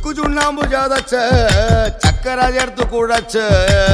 ചുക്കു ചുണ്ണാമ്പു ചതച്ച് ചക്കര ചേർത്ത് കുഴച്ച്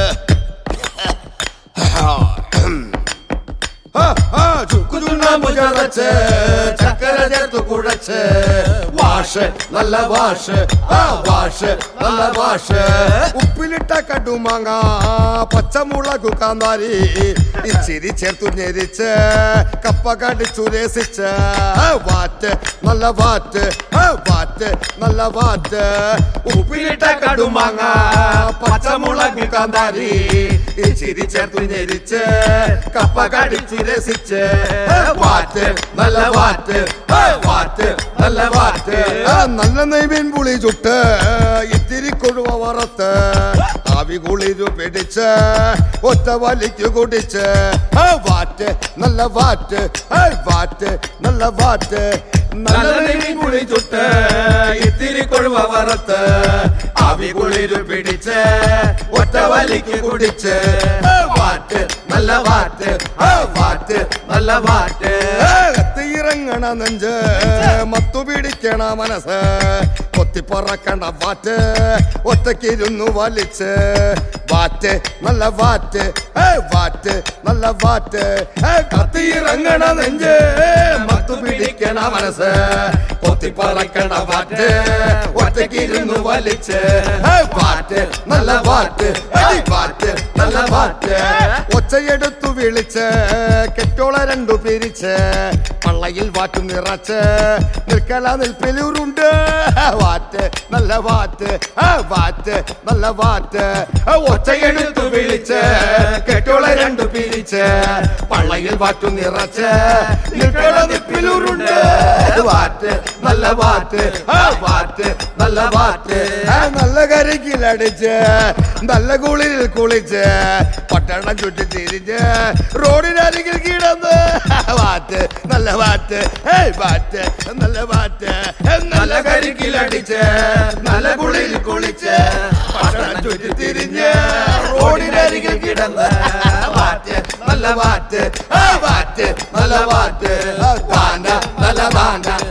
ചുക്കു ചുണ്ണാമ്പു ചതച്ച് ചക്കര ചേർത്ത് കുഴച്ച് വാഷ് നല്ല വാഷ് വാഷ് നല്ല വാഷ് ഉപ്പിലിട്ട കടുമാങ്ങ പച്ചമുളകു കാന്താരി ഇച്ചിരി ചേർത്തു ഞെരിച്ച് കപ്പ കടിച്ചു രസിച്ച് വാറ്റ് നല്ല വാറ്റ് വാറ്റ് നല്ല വാറ്റ് ഉപ്പിലിട്ട കടുമാങ്ങ പച്ചമുളകു കാന്താരി ഇച്ചിരി ചേർത്തു ഞെരിച്ച് കപ്പ കടിച്ചു രസിച്ച് വാറ്റ് നല്ല വാറ്റ് വാറ്റ് നല്ല വാറ്റ് നല്ല നെയ്മീൻ പുളി ചുട്ട് ഇത്തിരി കൊഴുവ വറുത്ത് ആവി കുളിരു പിടിച്ച് ഒറ്റ വലിക്ക് കുടിച്ച് വാറ്റ് നല്ല വാറ്റ് വാറ്റ് നല്ല വാറ്റ് നല്ല നെയ്മീൻ പുളി ചുട്ട് ഇത്തിരി കൊഴുവ വറുത്ത് ആവി കുളിരു പിടിച്ച് ഒറ്റ വലിക്ക് കുടിച്ച് വാറ്റ് നല്ല വാറ്റ് വാറ്റ് നല്ല വാറ്റ് ഇറങ്ങണ നെഞ്ച് മത്തു പിടിക്കണ മനസ്സ് കൊത്തിപ്പറക്കണ്ട വാറ്റ് ഒറ്റക്കിരുന്നു വലിച്ച് വാറ്റ് നല്ല വാറ്റ് വാറ്റ് നല്ല വാറ്റ് കത്തിയിറങ്ങണ നെഞ്ച് മത്തു പിടിക്കണ മനസ്സ് കൊത്തിപ്പറക്കണ വാറ്റ് ഒറ്റക്കിരുന്നു വലിച്ച് വാറ്റ് നല്ല വാറ്റ് വാറ്റ് നല്ല വാറ്റ് ഒച്ചയെടുത്തു വിളിച്ച് കെട്ടോള രണ്ടു പിരിച്ച് പള്ളയിൽ വാറ്റും നിറച്ച് നിൽക്കല നിൽപ്പിലൂരുണ്ട് വാറ്റ് നല്ല വാറ്റ് വാറ്റ് നല്ല വാറ്റ് ഒച്ചയെടുത്തു വിളിച്ച് കെട്ടോള രണ്ടു പിരിച്ച് പള്ളയിൽ വാറ്റും നിറച്ച് നിൽക്കല നിൽപ്പിലൂരുണ്ട് വാറ്റ് നല്ല വാറ്റ് വാറ്റ് നല്ല വാറ്റ് നല്ല കരിക്കിലടിച്ച് നല്ല കുളിരിൽ കുളിച്ച് പട്ടണം ചുറ്റി തിരിച്ച് റോഡിനരികിൽ കിടന്ന് വാറ്റ് നല്ല വാറ്റ് വാറ്റ് നല്ല വാറ്റ് നല്ല കരിക്കിലടിച്ച് നല്ല കുളിരിൽ കുളിച്ച് പട്ടണം ചുറ്റി തിരിഞ്ഞ് റോഡിനരികിൽ കിടന്ന് വാറ്റ് നല്ല വാറ്റ് വാറ്റ് നല്ല വാറ്റ് താണ്ട നല്ല താണ്ട